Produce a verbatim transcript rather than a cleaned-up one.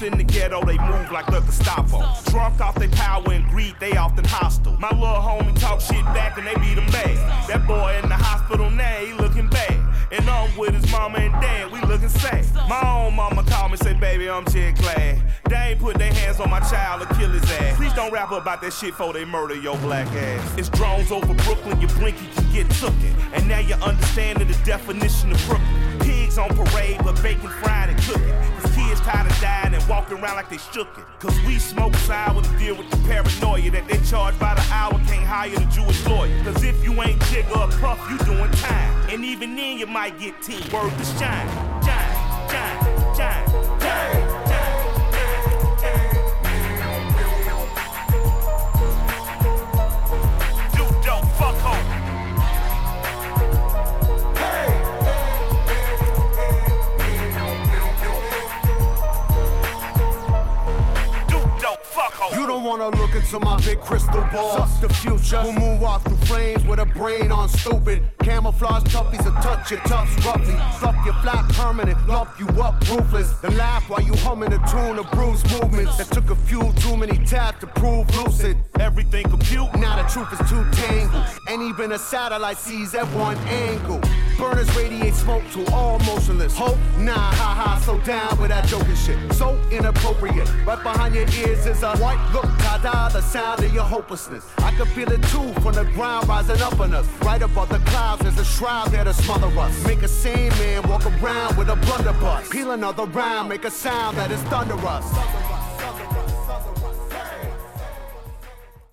in the ghetto, they move like the Gestapo. Drunk off their power and greed, they often hostile. My little homie talk shit back and they beat him bad. That boy in the hospital now, he looking bad. And I'm with his mama and dad, we looking sad. My own mama called me, say, baby, I'm shit glad. They ain't put their hands on my child or kill his ass. Please don't rap about that shit before they murder your black ass. It's drones over Brooklyn, you blink, you can get tooken. And now you understanding the definition of Brooklyn. Pigs on parade, but bacon fried and cooking. Cause kids tired of dying and walking around like they shook it. Cause we smoke sour to deal with the paranoia that they charge by the hour, can't hire the Jewish lawyer. Cause if you ain't Jigga or Puff, you doing time. And even then you might get teen. Word to shine, shine, shine, shine, shine. You don't wanna look into my big crystal ball. Suck the future. We'll move off through flames with a brain on stupid. Camouflage toughies will touch your tufts roughly. Fluff your flat permanent, lump you up ruthless. Then laugh while you humming a tune of bruised movements. That took a few too many taps to prove lucid. Everything compute, now the truth is too tangled. And even a satellite sees at one angle. Burners radiate smoke to all motionless. Hope, nah, ha ha, so down with that joking shit. So inappropriate. Right behind your ears is a white look, ta-da, the sound of your hopelessness. I can feel it too from the ground rising up on us. Right above the clouds, there's a shroud there to smother us. Make a sane man walk around with a blunderbuss. Peel another round, make a sound that is thunderous.